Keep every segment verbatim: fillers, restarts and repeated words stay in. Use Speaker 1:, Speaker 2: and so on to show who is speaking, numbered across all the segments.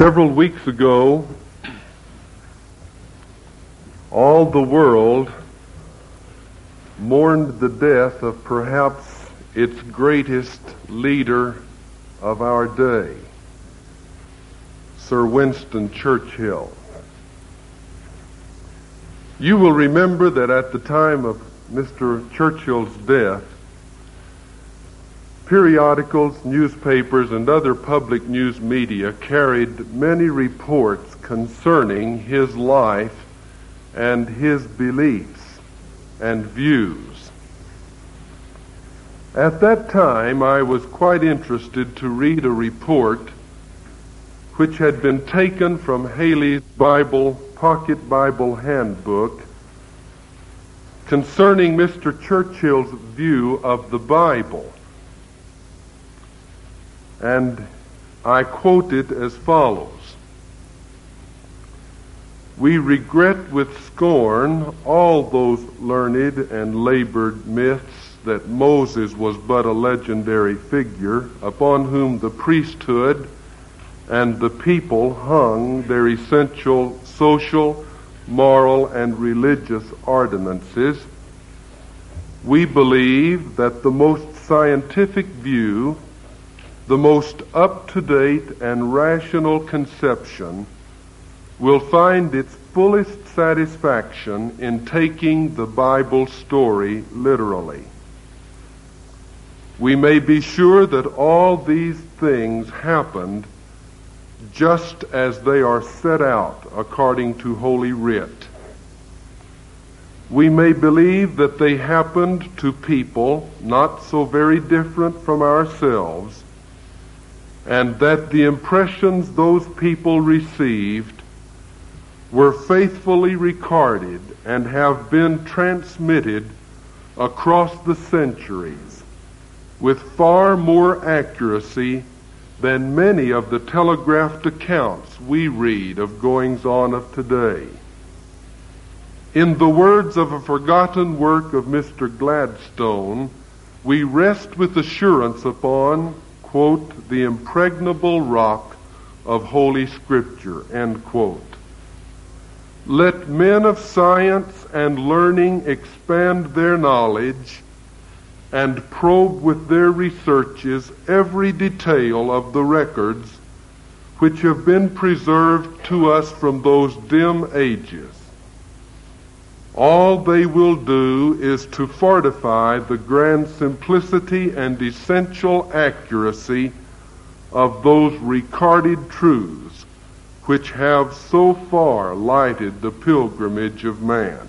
Speaker 1: Several weeks ago, all the world mourned the death of perhaps its greatest leader of our day, Sir Winston Churchill. You will remember that at the time of Mister Churchill's death, periodicals, newspapers, and other public news media carried many reports concerning his life and his beliefs and views. At that time, I was quite interested to read a report which had been taken from Haley's Bible, Pocket Bible Handbook concerning Mister Churchill's view of the Bible. And I quote it as follows: "We regret with scorn all those learned and labored myths that Moses was but a legendary figure upon whom the priesthood and the people hung their essential social, moral, and religious ordinances. We believe that the most scientific view, the most up-to-date and rational conception, will find its fullest satisfaction in taking the Bible story literally. We may be sure that all these things happened just as they are set out according to Holy Writ. We may believe that they happened to people not so very different from ourselves, and that the impressions those people received were faithfully recorded and have been transmitted across the centuries with far more accuracy than many of the telegraphed accounts we read of goings-on of today. In the words of a forgotten work of Mister Gladstone, we rest with assurance upon, quote, the impregnable rock of Holy Scripture, end quote. Let men of science and learning expand their knowledge and probe with their researches every detail of the records which have been preserved to us from those dim ages. All they will do is to fortify the grand simplicity and essential accuracy of those recorded truths which have so far lighted the pilgrimage of man."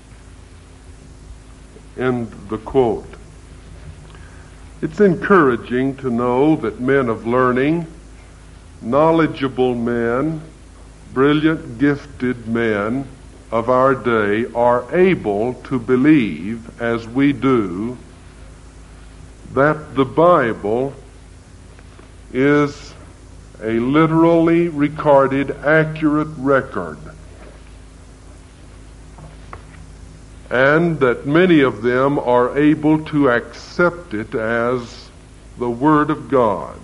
Speaker 1: End the quote. It's encouraging to know that men of learning, knowledgeable men, brilliant, gifted men of our day are able to believe, as we do, that the Bible is a literally recorded, accurate record, and that many of them are able to accept it as the Word of God.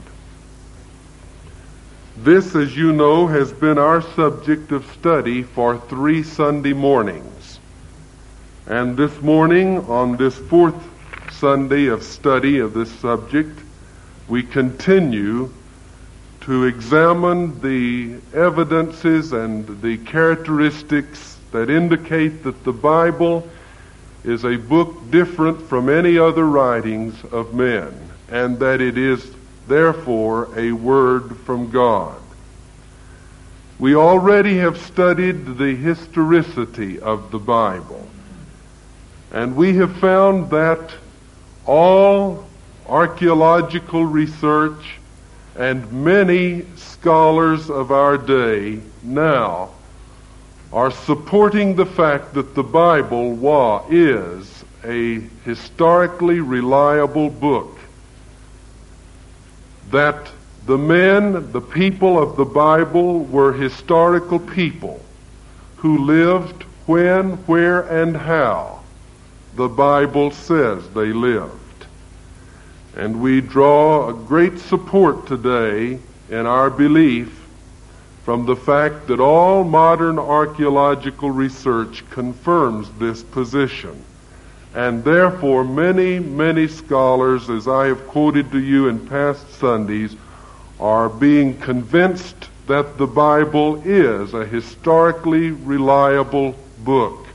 Speaker 1: This, as you know, has been our subject of study for three Sunday mornings. And this morning, on this fourth Sunday of study of this subject, we continue to examine the evidences and the characteristics that indicate that the Bible is a book different from any other writings of men, and that it is therefore a word from God. We already have studied the historicity of the Bible, and we have found that all archaeological research and many scholars of our day now are supporting the fact that the Bible wa, is a historically reliable book, that the men, the people of the Bible, were historical people who lived when, where, and how the Bible says they lived. And we draw a great support today in our belief from the fact that all modern archaeological research confirms this position. And therefore, many, many scholars, as I have quoted to you in past Sundays, are being convinced that the Bible is a historically reliable book.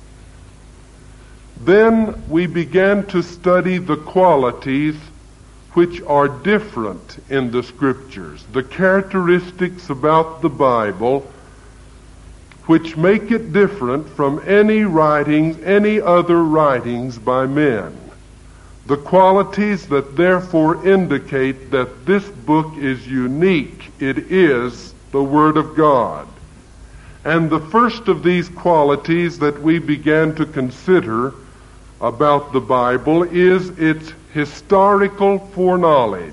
Speaker 1: Then we began to study the qualities which are different in the Scriptures, the characteristics about the Bible which make it different from any writings, any other writings by men. The qualities that therefore indicate that this book is unique. It is the Word of God. And the first of these qualities that we began to consider about the Bible is its historical foreknowledge.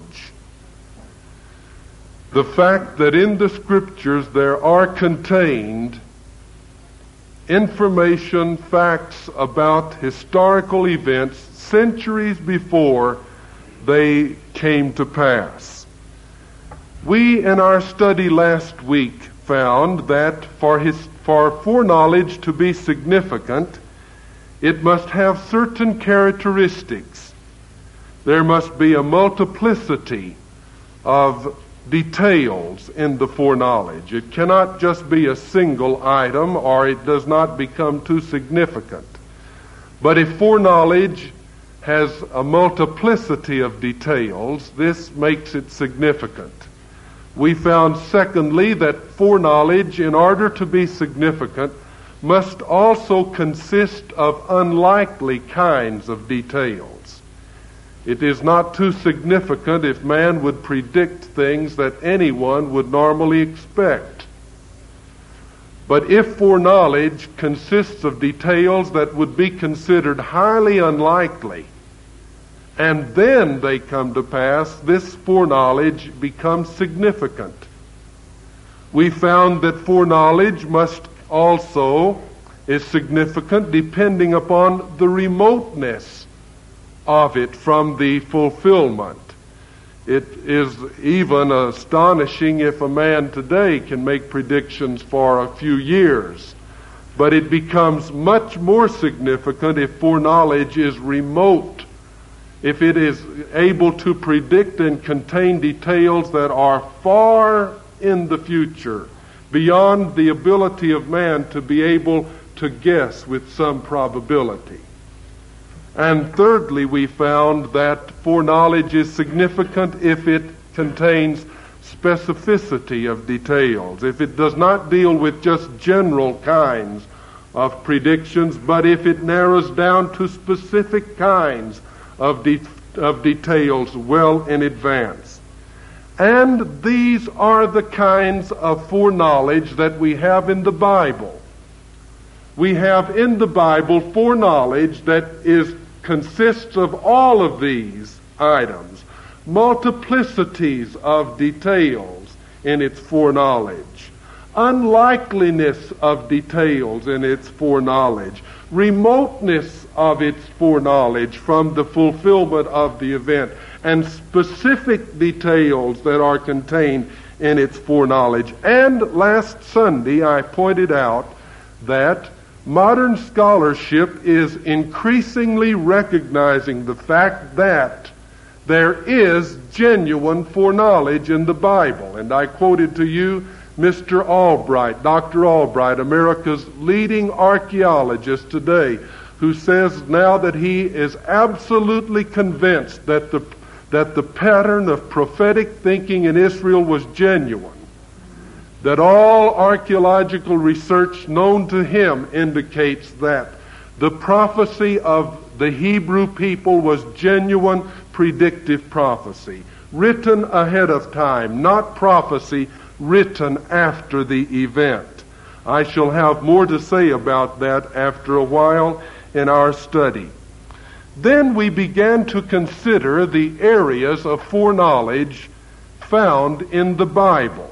Speaker 1: The fact that in the Scriptures there are contained information, facts about historical events centuries before they came to pass. We, in our study last week, found that for his, for foreknowledge to be significant, it must have certain characteristics. There must be a multiplicity of details in the foreknowledge. It cannot just be a single item, or it does not become too significant. But if foreknowledge has a multiplicity of details, this makes it significant. We found, secondly, that foreknowledge, in order to be significant, must also consist of unlikely kinds of details. It is not too significant if man would predict things that anyone would normally expect. But if foreknowledge consists of details that would be considered highly unlikely, and then they come to pass, this foreknowledge becomes significant. We found that foreknowledge must also is significant depending upon the remoteness of it from the fulfillment. It is even astonishing if a man today can make predictions for a few years, but it becomes much more significant if foreknowledge is remote, if it is able to predict and contain details that are far in the future, beyond the ability of man to be able to guess with some probability. And thirdly, we found that foreknowledge is significant if it contains specificity of details, if it does not deal with just general kinds of predictions, but if it narrows down to specific kinds of, de- of details well in advance. And these are the kinds of foreknowledge that we have in the Bible. We have in the Bible foreknowledge that is consists of all of these items, multiplicities of details in its foreknowledge, unlikeliness of details in its foreknowledge, remoteness of its foreknowledge from the fulfillment of the event, and specific details that are contained in its foreknowledge. And last Sunday I pointed out that modern scholarship is increasingly recognizing the fact that there is genuine foreknowledge in the Bible. And I quoted to you Mister Albright, Doctor Albright, America's leading archaeologist today, who says now that he is absolutely convinced that the that the pattern of prophetic thinking in Israel was genuine, that all archaeological research known to him indicates that the prophecy of the Hebrew people was genuine predictive prophecy, written ahead of time, not prophecy written after the event. I shall have more to say about that after a while in our study. Then we began to consider the areas of foreknowledge found in the Bible.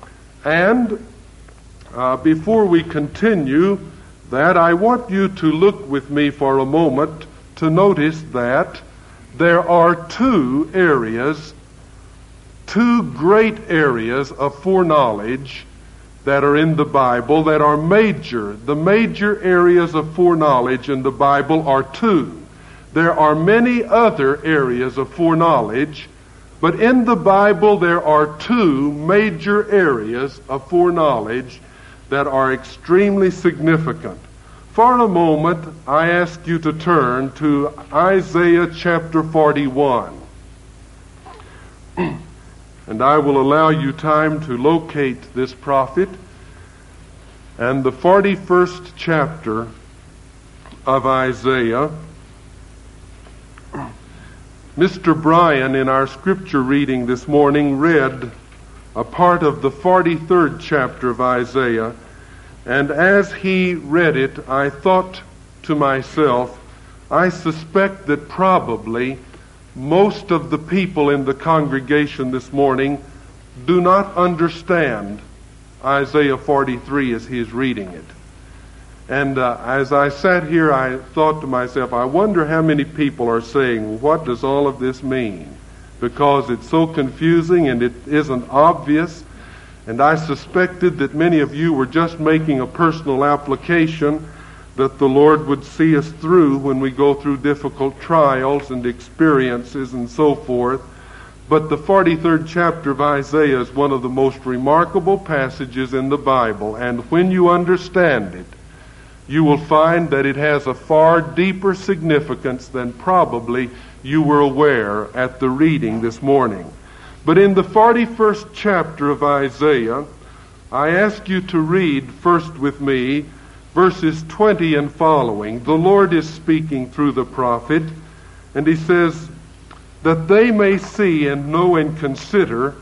Speaker 1: And uh, before we continue that, I want you to look with me for a moment to notice that there are two areas, two great areas of foreknowledge that are in the Bible that are major. The major areas of foreknowledge in the Bible are two. There are many other areas of foreknowledge, but in the Bible there are two major areas of foreknowledge that are extremely significant. For a moment, I ask you to turn to Isaiah chapter forty-one. And I will allow you time to locate this prophet. And the forty-first chapter of Isaiah. Mister Bryan, in our scripture reading this morning, read a part of the forty-third chapter of Isaiah. And as he read it, I thought to myself, I suspect that probably most of the people in the congregation this morning do not understand Isaiah forty-three as he is reading it. And uh, as I sat here, I thought to myself, I wonder how many people are saying, what does all of this mean? Because it's so confusing and it isn't obvious. And I suspected that many of you were just making a personal application that the Lord would see us through when we go through difficult trials and experiences and so forth. But the forty-third chapter of Isaiah is one of the most remarkable passages in the Bible. And when you understand it, you will find that it has a far deeper significance than probably you were aware at the reading this morning. But in the forty-first chapter of Isaiah, I ask you to read first with me verses twenty and following. The Lord is speaking through the prophet, and he says, that they may see and know and consider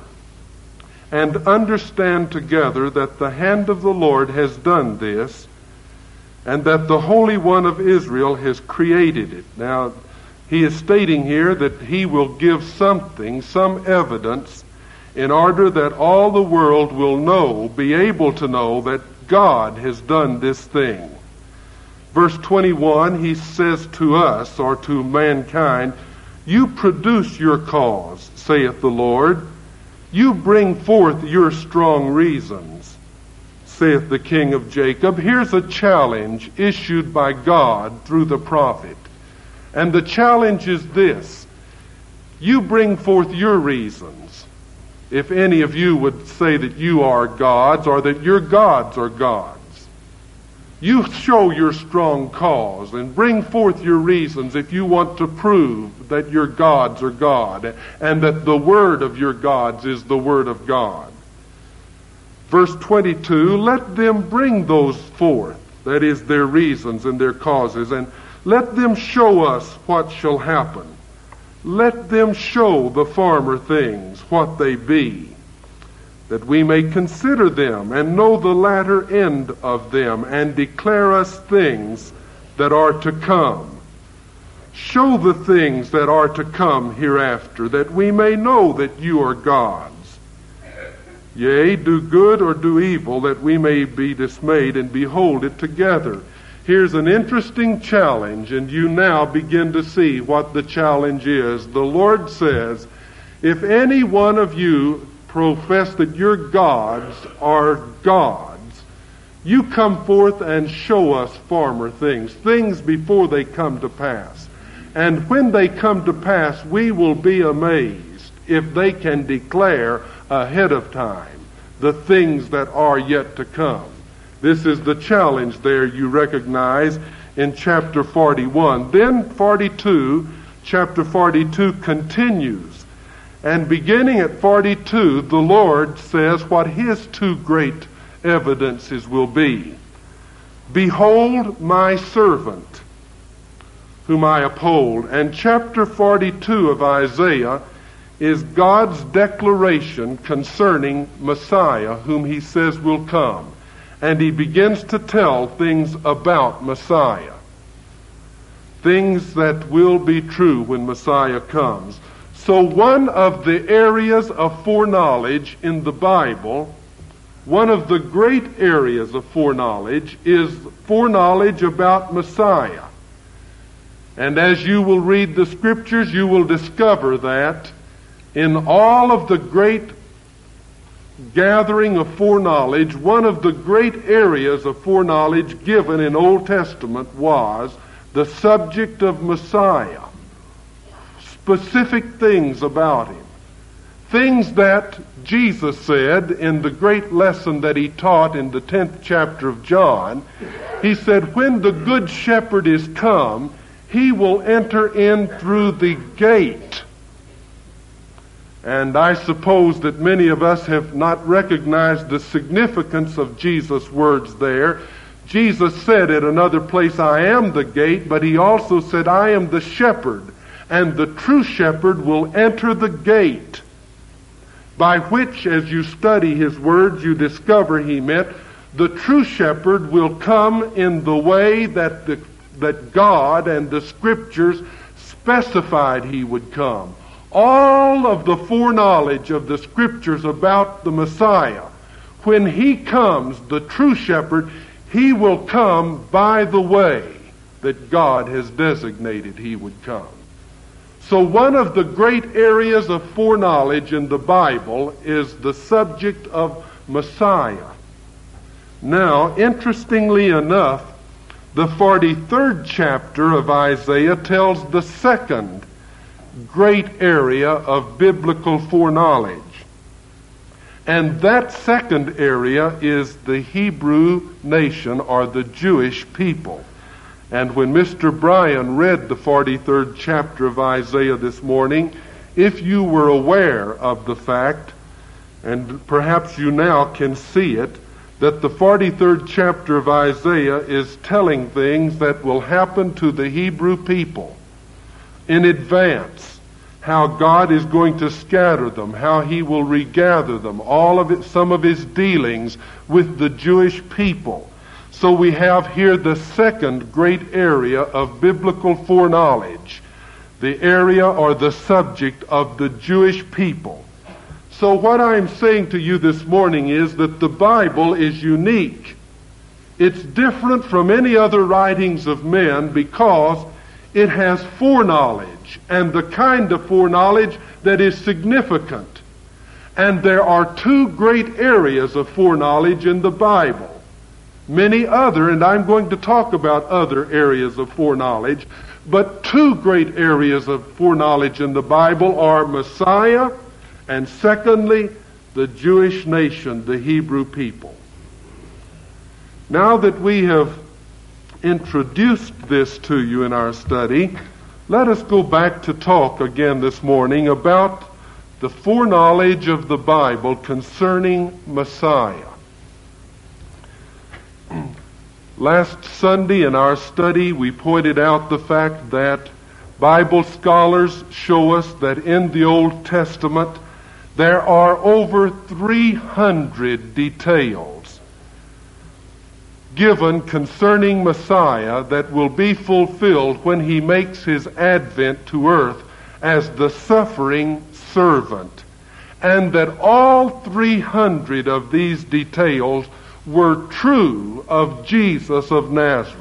Speaker 1: and understand together that the hand of the Lord has done this, and that the Holy One of Israel has created it. Now, he is stating here that he will give something, some evidence, in order that all the world will know, be able to know that God has done this thing. Verse twenty-one, he says to us, or to mankind, you produce your cause, saith the Lord. You bring forth your strong reasons, saith the King of Jacob. Here's a challenge issued by God through the prophet. And the challenge is this. You bring forth your reasons. If any of you would say that you are gods, or that your gods are gods, you show your strong cause and bring forth your reasons if you want to prove that your gods are God and that the word of your gods is the word of God. Verse twenty-two, let them bring those forth, that is, their reasons and their causes, and let them show us what shall happen. Let them show the former things what they be, that we may consider them and know the latter end of them, and declare us things that are to come. Show the things that are to come hereafter, that we may know that you are gods. Yea, do good or do evil, that we may be dismayed and behold it together. Here's an interesting challenge, and you now begin to see what the challenge is. The Lord says, if any one of you profess that your gods are gods, you come forth and show us former things, things before they come to pass. And when they come to pass, we will be amazed if they can declare ahead of time the things that are yet to come. This is the challenge there you recognize in chapter forty-one. Then forty-two, chapter forty-two continues. And beginning at forty-two, the Lord says what his two great evidences will be. Behold my servant, whom I uphold. And chapter forty-two of Isaiah is God's declaration concerning Messiah, whom he says will come. And he begins to tell things about Messiah, things that will be true when Messiah comes. So one of the areas of foreknowledge in the Bible, one of the great areas of foreknowledge, is foreknowledge about Messiah. And as you will read the scriptures, you will discover that in all of the great gathering of foreknowledge, one of the great areas of foreknowledge given in Old Testament was the subject of Messiah. Specific things about him. Things that Jesus said in the great lesson that he taught in the tenth chapter of John. He said, when the good shepherd is come, he will enter in through the gate. And I suppose that many of us have not recognized the significance of Jesus' words there. Jesus said at another place, I am the gate, but he also said, I am the shepherd, and the true shepherd will enter the gate, by which, as you study his words, you discover he meant the true shepherd will come in the way that the, that God and the Scriptures specified he would come. All of the foreknowledge of the Scriptures about the Messiah, when he comes, the true shepherd, he will come by the way that God has designated he would come. So one of the great areas of foreknowledge in the Bible is the subject of Messiah. Now, interestingly enough, the forty-third chapter of Isaiah tells the second great area of biblical foreknowledge. And that second area is the Hebrew nation, or the Jewish people. And when Mister Bryan read the forty-third chapter of Isaiah this morning, if you were aware of the fact, and perhaps you now can see it, that the forty-third chapter of Isaiah is telling things that will happen to the Hebrew people in advance, how God is going to scatter them, how he will regather them, all of it, some of his dealings with the Jewish people. So we have here the second great area of biblical foreknowledge, the area or the subject of the Jewish people. So what I'm saying to you this morning is that the Bible is unique. It's different from any other writings of men because it has foreknowledge, and the kind of foreknowledge that is significant. And there are two great areas of foreknowledge in the Bible. Many other, and I'm going to talk about other areas of foreknowledge, but two great areas of foreknowledge in the Bible are Messiah, and secondly, the Jewish nation, the Hebrew people. Now that we have introduced this to you in our study, let us go back to talk again this morning about the foreknowledge of the Bible concerning Messiah. Last Sunday in our study, we pointed out the fact that Bible scholars show us that in the Old Testament there are over three hundred details given concerning Messiah that will be fulfilled when he makes his advent to earth as the suffering servant. And that all three hundred of these details were true of Jesus of Nazareth.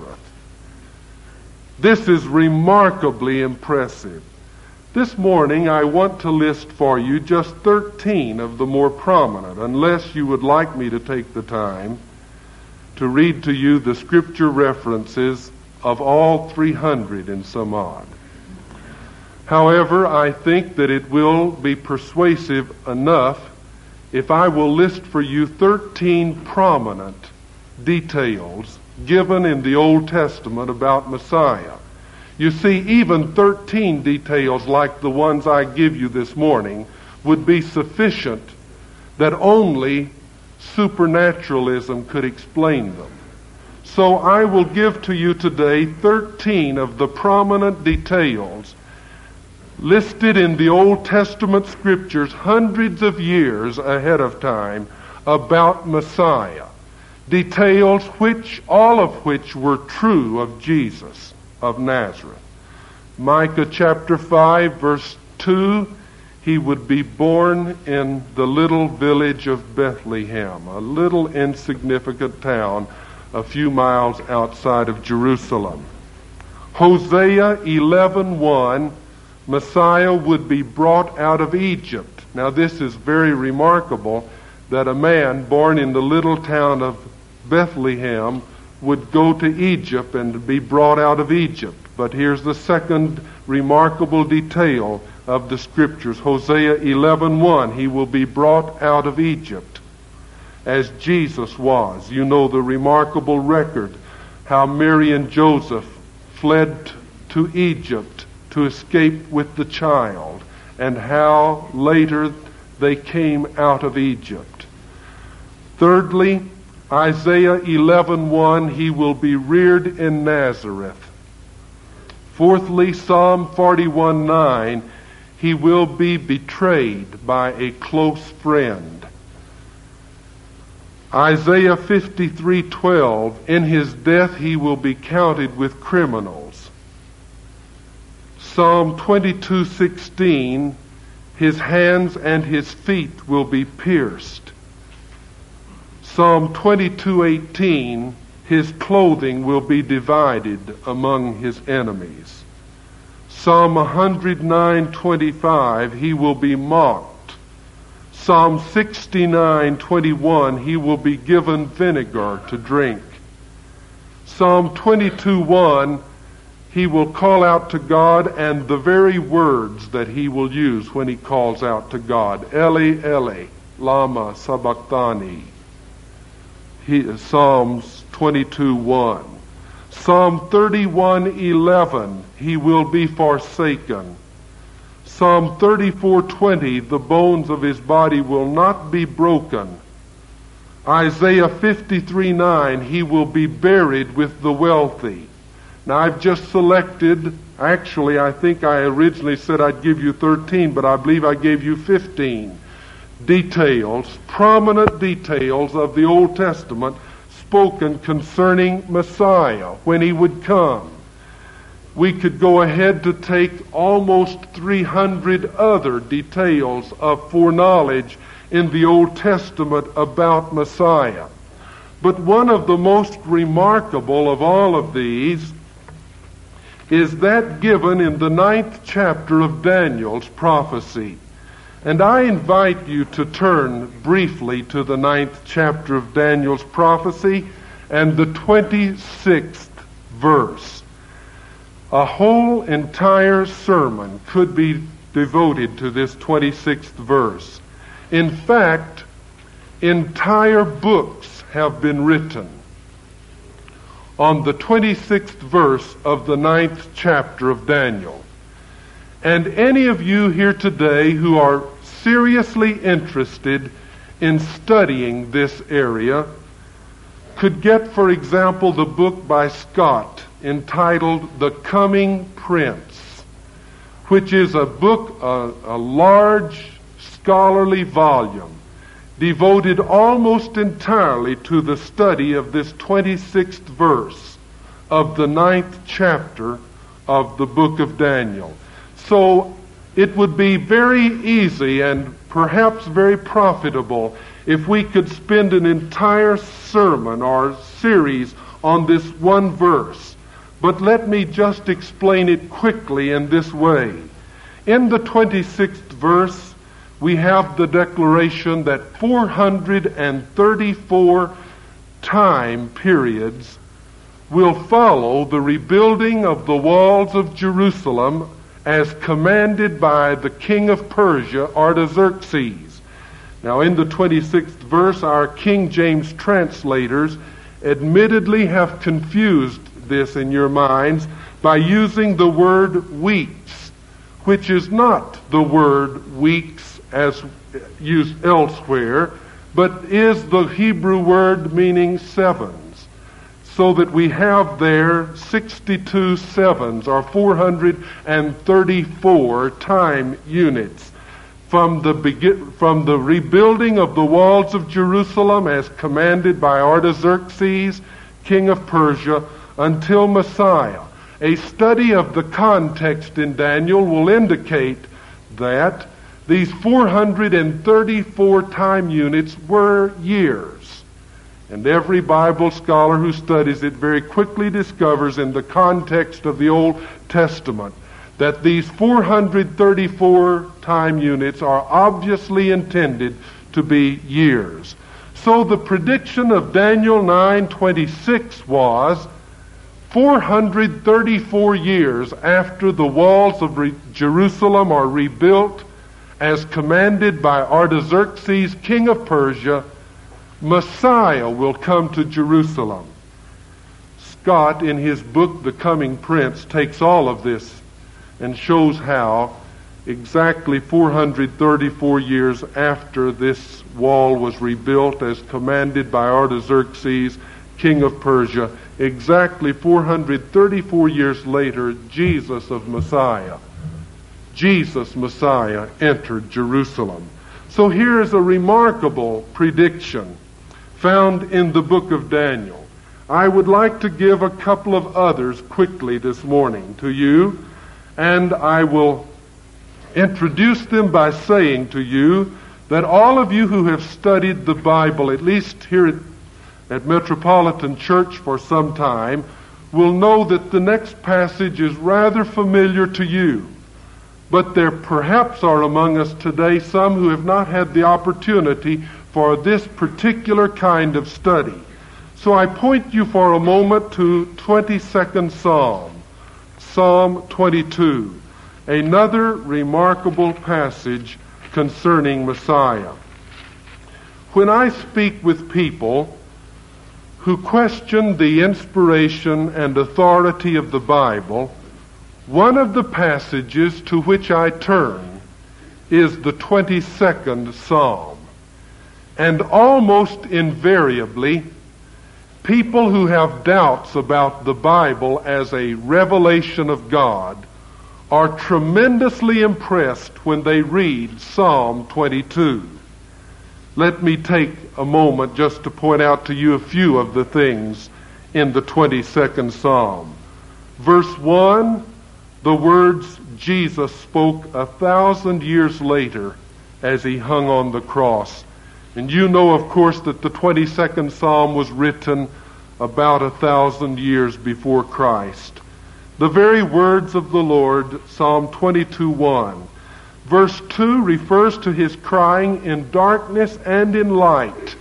Speaker 1: This is remarkably impressive. This morning I want to list for you just thirteen of the more prominent, unless you would like me to take the time to read to you the scripture references of all three hundred and some odd. However, I think that it will be persuasive enough if I will list for you thirteen prominent details given in the Old Testament about Messiah. You see, even thirteen details like the ones I give you this morning would be sufficient that only supernaturalism could explain them. So I will give to you today thirteen of the prominent details listed in the Old Testament scriptures hundreds of years ahead of time about Messiah. Details which, all of which were true of Jesus of Nazareth. Micah chapter five verse two, he would be born in the little village of Bethlehem, a little insignificant town a few miles outside of Jerusalem. Hosea eleven one, Messiah would be brought out of Egypt. Now this is very remarkable that a man born in the little town of Bethlehem would go to Egypt and be brought out of Egypt. But here's the second remarkable detail of the Scriptures. Hosea eleven one, he will be brought out of Egypt as Jesus was. You know the remarkable record, how Mary and Joseph fled to Egypt to escape with the child, and how later they came out of Egypt. Thirdly, Isaiah eleven one, he will be reared in Nazareth. Fourthly, Psalm forty-one nine, he will be betrayed by a close friend. Isaiah fifty-three twelve, in his death he will be counted with criminals. Psalm twenty-two sixteen, his hands and his feet will be pierced. Psalm twenty-two eighteen, his clothing will be divided among his enemies. Psalm one oh nine twenty-five, he will be mocked. Psalm sixty-nine twenty-one, he will be given vinegar to drink. Psalm twenty-two one, he will call out to God, and the very words that he will use when he calls out to God, Eli, Eli, lama sabachthani. He, Psalms twenty-two one. Psalm thirty-one eleven, he will be forsaken. Psalm thirty-four twenty, the bones of his body will not be broken. Isaiah fifty-three nine, he will be buried with the wealthy. Now I've just selected, actually I think I originally said I'd give you thirteen, but I believe I gave you fifteen details, prominent details of the Old Testament spoken concerning Messiah, when he would come. We could go ahead to take almost three hundred other details of foreknowledge in the Old Testament about Messiah. But one of the most remarkable of all of these is that given in the ninth chapter of Daniel's prophecy. And I invite you to turn briefly to the ninth chapter of Daniel's prophecy and the twenty-sixth verse. A whole entire sermon could be devoted to this twenty-sixth verse. In fact, entire books have been written on the twenty-sixth verse of the ninth chapter of Daniel. And any of you here today who are seriously interested in studying this area could get, for example, the book by Scott entitled The Coming Prince, which is a book, a, a large scholarly volume devoted almost entirely to the study of this twenty-sixth verse of the ninth chapter of the book of Daniel. So it would be very easy and perhaps very profitable if we could spend an entire sermon or series on this one verse. But let me just explain it quickly in this way. In the twenty-sixth verse, we have the declaration that four hundred thirty-four time periods will follow the rebuilding of the walls of Jerusalem as commanded by the king of Persia, Artaxerxes. Now in the twenty-sixth verse, our King James translators admittedly have confused this in your minds by using the word weeks, which is not the word weeks as used elsewhere, but is the Hebrew word meaning sevens. So that we have there sixty-two sevens, or four hundred thirty-four time units, from the begin, from the rebuilding of the walls of Jerusalem as commanded by Artaxerxes, king of Persia, until Messiah. A study of the context in Daniel will indicate that these four hundred thirty-four time units were years. And every Bible scholar who studies it very quickly discovers in the context of the Old Testament that these four hundred thirty-four time units are obviously intended to be years. So the prediction of Daniel nine twenty-six was four hundred thirty-four years after the walls of Re- Jerusalem are rebuilt as commanded by Artaxerxes, king of Persia, Messiah will come to Jerusalem. Scott, in his book, The Coming Prince, takes all of this and shows how exactly four hundred thirty-four years after this wall was rebuilt as commanded by Artaxerxes, king of Persia, exactly four hundred thirty-four years later, Jesus of Messiah, Jesus Messiah entered Jerusalem. So here is a remarkable prediction found in the book of Daniel. I would like to give a couple of others quickly this morning to you, and I will introduce them by saying to you that all of you who have studied the Bible, at least here at, at Metropolitan Church for some time, will know that the next passage is rather familiar to you. But there perhaps are among us today some who have not had the opportunity for this particular kind of study. So I point you for a moment to twenty-second Psalm, Psalm twenty-two, another remarkable passage concerning Messiah. When I speak with people who question the inspiration and authority of the Bible, one of the passages to which I turn is the twenty-second Psalm. And almost invariably, people who have doubts about the Bible as a revelation of God are tremendously impressed when they read Psalm twenty-two. Let me take a moment just to point out to you a few of the things in the twenty-second Psalm. Verse one, the words Jesus spoke a thousand years later as he hung on the cross. And you know, of course, that the twenty-second Psalm was written about a thousand years before Christ. The very words of the Lord, Psalm twenty-two one. Verse two refers to his crying in darkness and in light.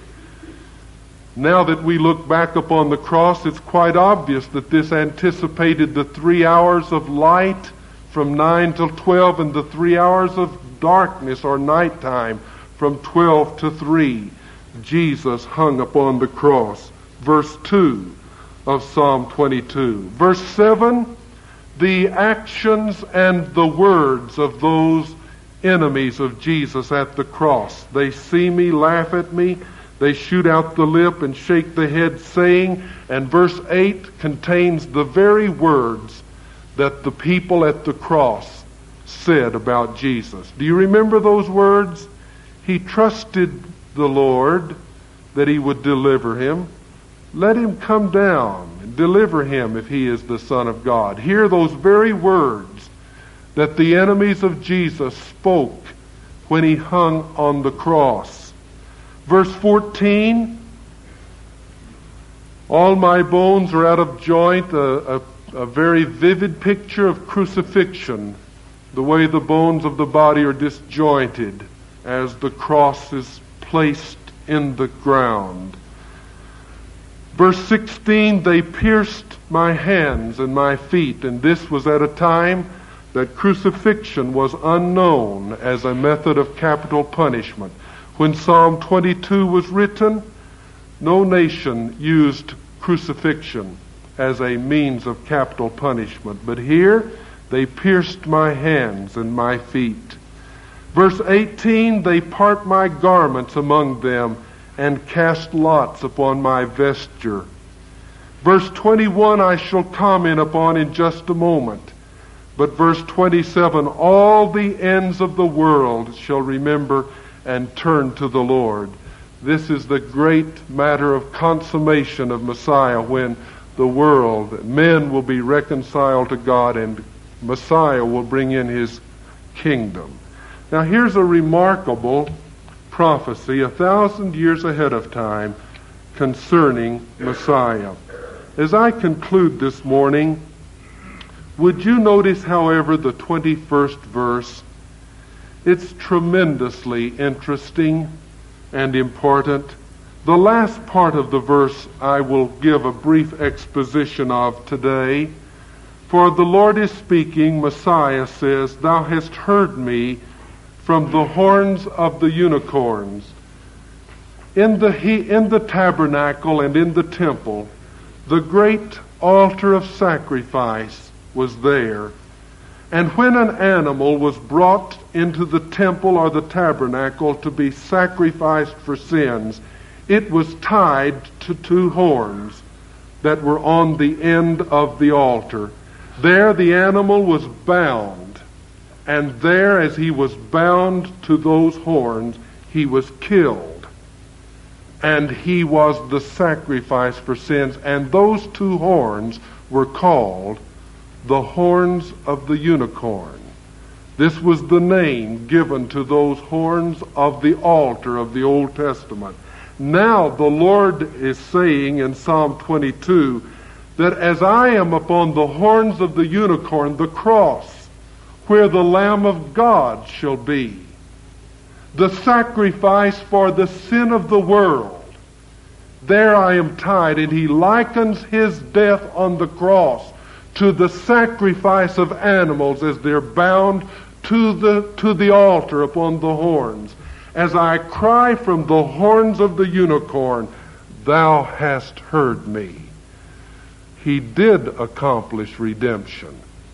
Speaker 1: Now that we look back upon the cross, it's quite obvious that this anticipated the three hours of light from nine till twelve and the three hours of darkness or nighttime from twelve to three. Jesus hung upon the cross. Verse two of Psalm twenty-two. Verse seven, the actions and the words of those enemies of Jesus at the cross. They see me, laugh at me, they shoot out the lip and shake the head, saying, and verse eight contains the very words that the people at the cross said about Jesus. Do you remember those words? He trusted the Lord that he would deliver him. Let him come down and deliver him if he is the Son of God. Hear those very words that the enemies of Jesus spoke when he hung on the cross. Verse fourteen, all my bones are out of joint, a, a, a very vivid picture of crucifixion, the way the bones of the body are disjointed as the cross is placed in the ground. Verse sixteen, they pierced my hands and my feet, and this was at a time that crucifixion was unknown as a method of capital punishment. When Psalm twenty-two was written, no nation used crucifixion as a means of capital punishment. But here, they pierced my hands and my feet. Verse eighteen, they part my garments among them and cast lots upon my vesture. Verse twenty-one I shall comment upon in just a moment. But verse twenty-seven, all the ends of the world shall remember and turn to the Lord. This is the great matter of consummation of Messiah, when the world, men will be reconciled to God and Messiah will bring in his kingdom. Now here's a remarkable prophecy a thousand years ahead of time concerning Messiah. As I conclude this morning, would you notice, however, the twenty-first verse? It's tremendously interesting. and important. The last part of the verse I will give a brief exposition of today. For the Lord is speaking, Messiah says, "Thou hast heard me from the horns of the unicorns." In the, in the tabernacle and in the temple, the great altar of sacrifice was there. And when an animal was brought into the temple or the tabernacle to be sacrificed for sins, it was tied to two horns that were on the end of the altar. There the animal was bound, and there as he was bound to those horns, he was killed. And he was the sacrifice for sins. And those two horns were called the horns of the unicorn. This was the name given to those horns of the altar of the Old Testament. Now the Lord is saying in Psalm twenty-two that as I am upon the horns of the unicorn, the cross, where the Lamb of God shall be, the sacrifice for the sin of the world, there I am tied. And he likens his death on the cross to the sacrifice of animals as they're bound to the, to the altar upon the horns. As I cry from the horns of the unicorn, thou hast heard me. He did accomplish redemption.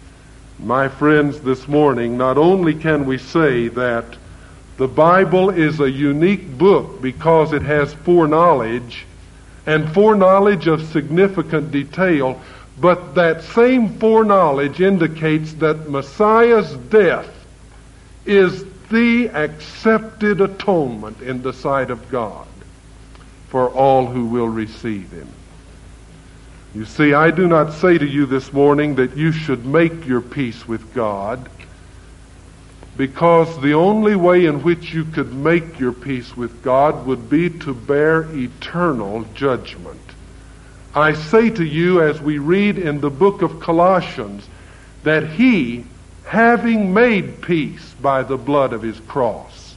Speaker 1: My friends, this morning, not only can we say that the Bible is a unique book because it has foreknowledge, and foreknowledge of significant detail, but that same foreknowledge indicates that Messiah's death is the accepted atonement in the sight of God for all who will receive him. You see, I do not say to you this morning that you should make your peace with God, because the only way in which you could make your peace with God would be to bear eternal judgment. I say to you, as we read in the book of Colossians, that he, having made peace by the blood of his cross,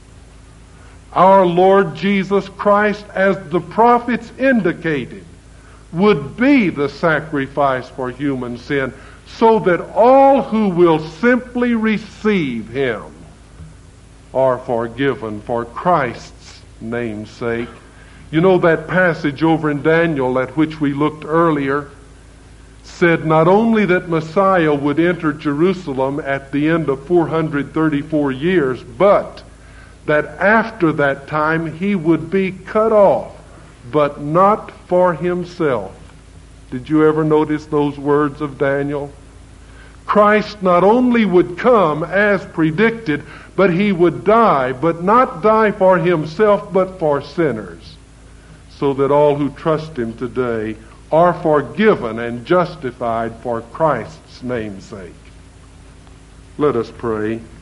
Speaker 1: our Lord Jesus Christ, as the prophets indicated, would be the sacrifice for human sin, so that all who will simply receive him are forgiven for Christ's name's sake. You know, that passage over in Daniel at which we looked earlier said not only that Messiah would enter Jerusalem at the end of four hundred thirty-four years, but that after that time he would be cut off, but not for himself. Did you ever notice those words of Daniel? Christ not only would come as predicted, but he would die, but not die for himself, but for sinners, so that all who trust him today are forgiven and justified for Christ's name's sake. Let us pray.